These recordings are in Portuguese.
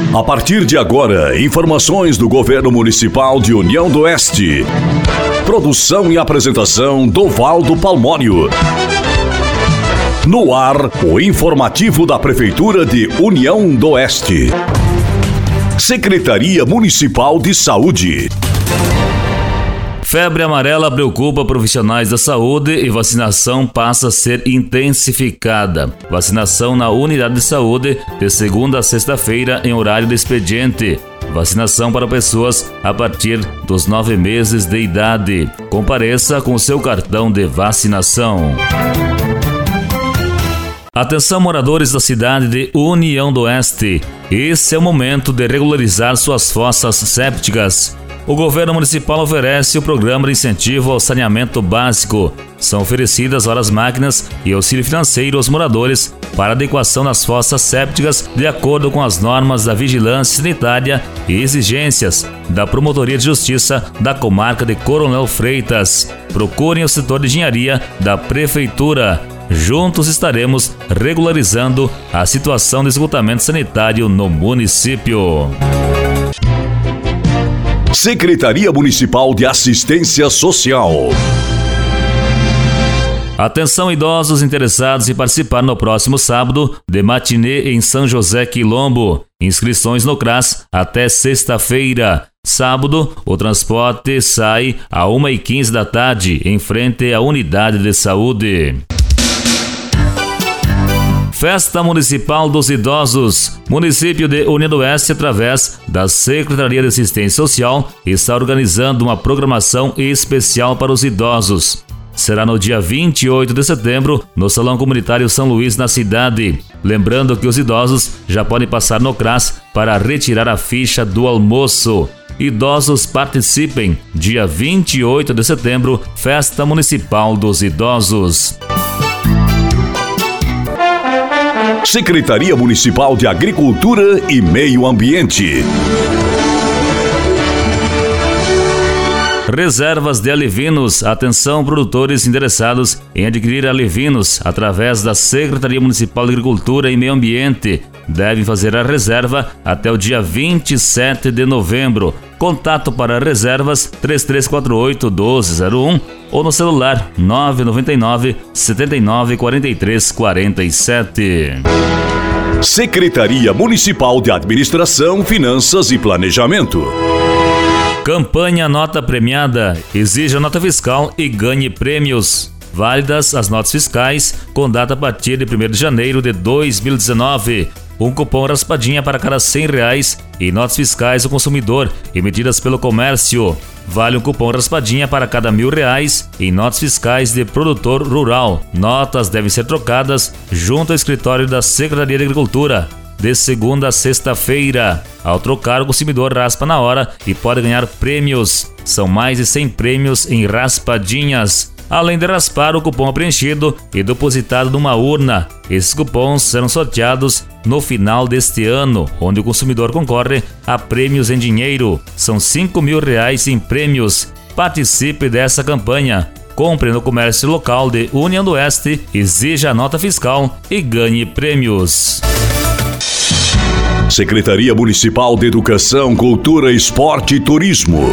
A partir de agora, informações do Governo Municipal de União do Oeste. Produção e apresentação Dovaldo Palmório. No ar, o informativo da Prefeitura de União do Oeste. Secretaria Municipal de Saúde. Febre amarela preocupa profissionais da saúde e vacinação passa a ser intensificada. Vacinação na unidade de saúde de segunda a sexta-feira em horário de expediente. Vacinação para pessoas a partir dos 9 meses de idade. Compareça com o seu cartão de vacinação. Atenção, moradores da cidade de União do Oeste. Esse é o momento de regularizar suas fossas sépticas. O governo municipal oferece o programa de incentivo ao saneamento básico. São oferecidas horas máquinas e auxílio financeiro aos moradores para adequação das fossas sépticas de acordo com as normas da vigilância sanitária e exigências da Promotoria de Justiça da comarca de Coronel Freitas. Procurem o setor de engenharia da Prefeitura. Juntos estaremos regularizando a situação de esgotamento sanitário no município. Secretaria Municipal de Assistência Social. Atenção, idosos interessados em participar no próximo sábado de matinê em São José Quilombo. Inscrições no CRAS até sexta-feira. Sábado, o transporte sai às 1h15 da tarde, em frente à unidade de saúde. Festa Municipal dos Idosos. Município de União do Oeste, através da Secretaria de Assistência Social, está organizando uma programação especial para os idosos. Será no dia 28 de setembro, no Salão Comunitário São Luís, na cidade. Lembrando que os idosos já podem passar no CRAS para retirar a ficha do almoço. Idosos participem. Dia 28 de setembro, Festa Municipal dos Idosos. Secretaria Municipal de Agricultura e Meio Ambiente. Reservas de alevinos. Atenção, produtores interessados em adquirir alevinos através da Secretaria Municipal de Agricultura e Meio Ambiente. Devem fazer a reserva até o dia 27 de novembro. Contato para reservas 3348-1201 ou no celular 999 79 43 47. Secretaria Municipal de Administração, Finanças e Planejamento. Campanha Nota Premiada. Exija nota fiscal e ganhe prêmios. Válidas as notas fiscais com data a partir de 1º de janeiro de 2019. Um cupom raspadinha para cada R$100 em notas fiscais ao consumidor emitidas pelo comércio. Vale um cupom raspadinha para cada R$1.000 em notas fiscais de produtor rural. Notas devem ser trocadas junto ao escritório da Secretaria de Agricultura, de segunda a sexta-feira. Ao trocar, o consumidor raspa na hora e pode ganhar prêmios. São mais de 100 prêmios em raspadinhas. Além de raspar, o cupom é preenchido e depositado numa urna. Esses cupons serão sorteados no final deste ano, onde o consumidor concorre a prêmios em dinheiro. São R$5.000 em prêmios. Participe dessa campanha. Compre no comércio local de União do Oeste, exija a nota fiscal e ganhe prêmios. Secretaria Municipal de Educação, Cultura, Esporte e Turismo.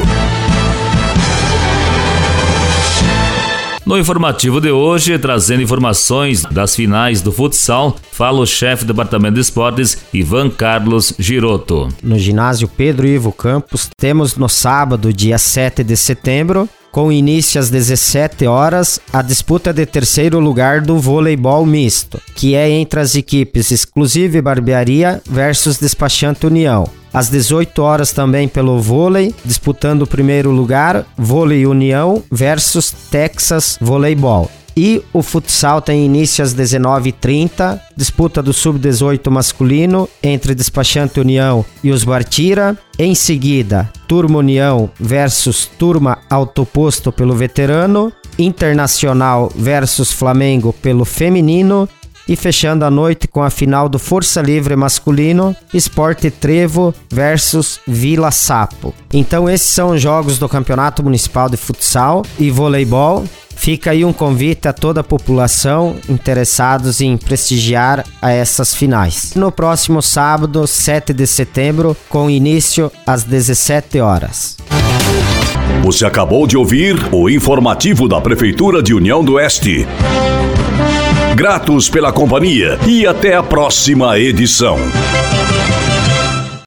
No informativo de hoje, trazendo informações das finais do futsal, fala o chefe do Departamento de Esportes, Ivan Carlos Giroto. No ginásio Pedro Ivo Campos, temos no sábado, dia 7 de setembro, com início às 17 horas, a disputa de terceiro lugar do voleibol misto, que é entre as equipes Exclusive Barbearia versus Despachante União. Às 18 horas também pelo vôlei, disputando o primeiro lugar, Vôlei União versus Texas Voleibol. E o futsal tem início às 19h30, disputa do Sub-18 masculino entre Despachante União e os Bartira. Em seguida, Turma União versus Turma Autoposto pelo veterano, Internacional versus Flamengo pelo feminino. E fechando a noite com a final do Força Livre masculino, Esporte Trevo versus Vila Sapo. Então esses são os jogos do Campeonato Municipal de Futsal e Voleibol. Fica aí um convite a toda a população interessados em prestigiar a essas finais. No próximo sábado, 7 de setembro, com início às 17 horas. Você acabou de ouvir o informativo da Prefeitura de União do Oeste. Gratos pela companhia e até a próxima edição.